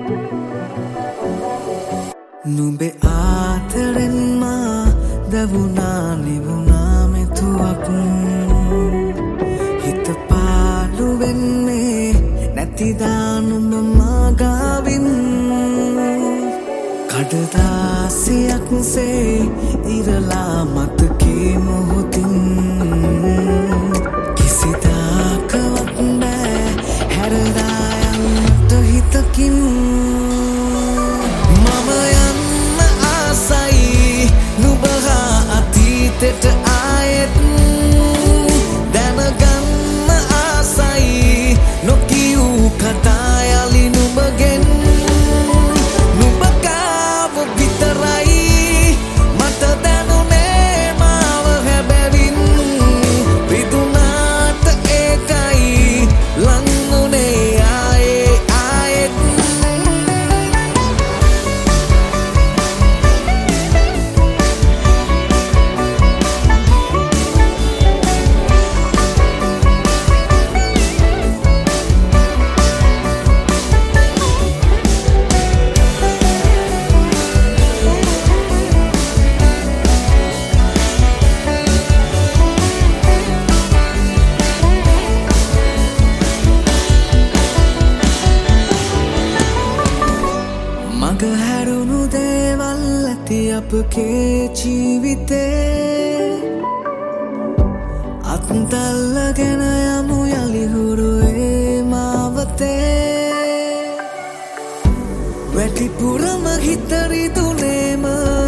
නුඹේ ආදරෙන් මා දවුනා නිවුනා මෙතුවක් හිත පාළු වෙන්නේ නැතිදා නුඹ මා ගාවින් කඩදාසියක් සේ ඉරලා මතකේ මොහොතින් කිසිදාකවත් බෑ හැරලා යන්නට හිතකින් මම යන්න ආසයි නුඹ හා අතීතෙට ආයෙත් දැනගන්න ආසයි නොකියූ කතා යලි නුඹගෙන් නුඹ කාව විතරයි මට දැනුනේ මාව හැබැවින් විදුනාට ඒකයි ලංනුනේ ආයේ ආයෙත් මග හැරුණු දේවල් ඇති අපගේ ජීවිතේ අත්දල්ලගෙන යමු යලිහුරුවේ මාවතේ වැඩිපුරම හිතරිදුනේම